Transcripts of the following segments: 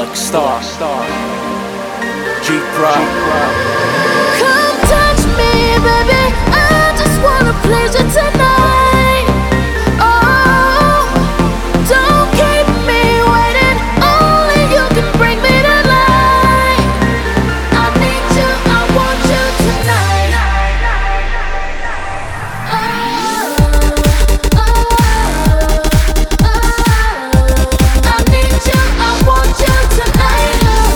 Rockstar. G-Prop. Come touch me, baby. I just wanna please you tonight. Oh, don't keep me waiting. Only you can bring me to life. I need you, I want you tonight. I need you, I want you tonight.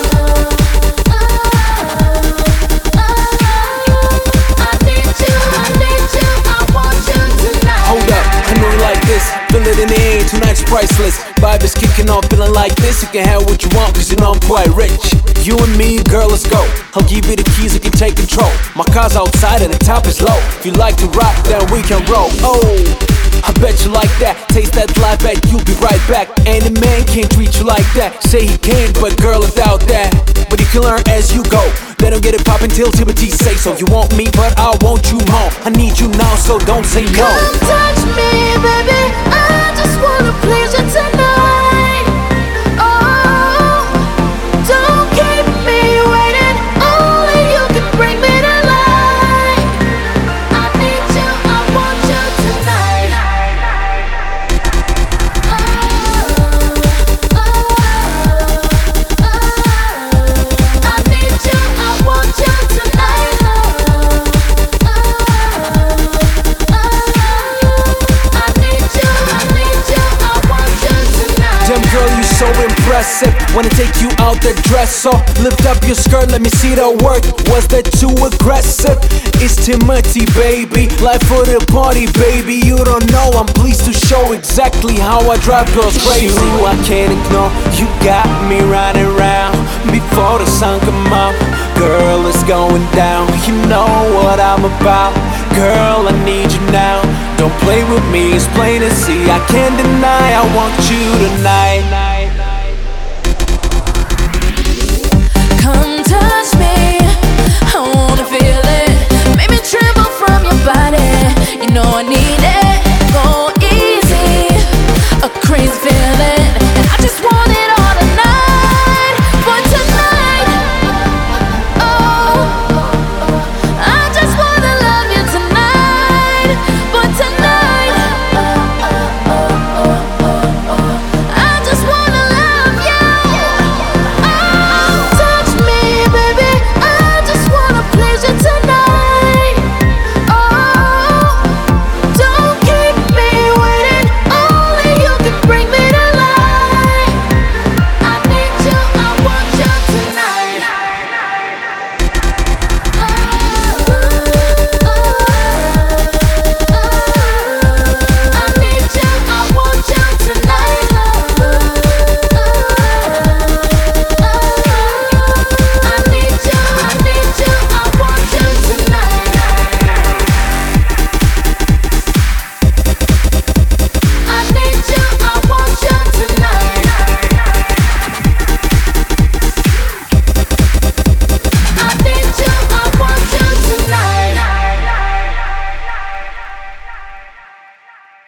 Hold up, I know you like this. Feel it in the air, tonight's priceless. Vibe is kicking off, feeling like this. You can have what you want, cause you know I'm quite rich. You and me, girl, let's go. I'll give you the keys, you can take control. My car's outside and the top is low. If you like to rock, then we can roll. Oh, I bet you like that. Taste that life back, you'll be right back. Any man can't treat you like that. Say he can, but girl, without that. But you can learn as you go. They don't get it poppin' till Timothy say so. You want me, but I want you more. I need you now, so don't say no. Come touch me, baby. I just wanna please you tonight. Oh, don't keep me waiting. Only you can bring me to life. I need you, I want you tonight. I need you, I want you tonight. Damn girl, you so impressive. Wanna take you out the dresser. Lift up your skirt, let me see the work. Was that too aggressive? It's Timothy, baby. Life for the party, baby. You don't know, I'm pleased to show exactly how I drive girls crazy. You, I can't ignore. You got me riding around before the sun come up. Girl, it's going down. You know what I'm about. Girl, I need you now. Don't play with me, it's plain to see. I can't deny, I want you tonight.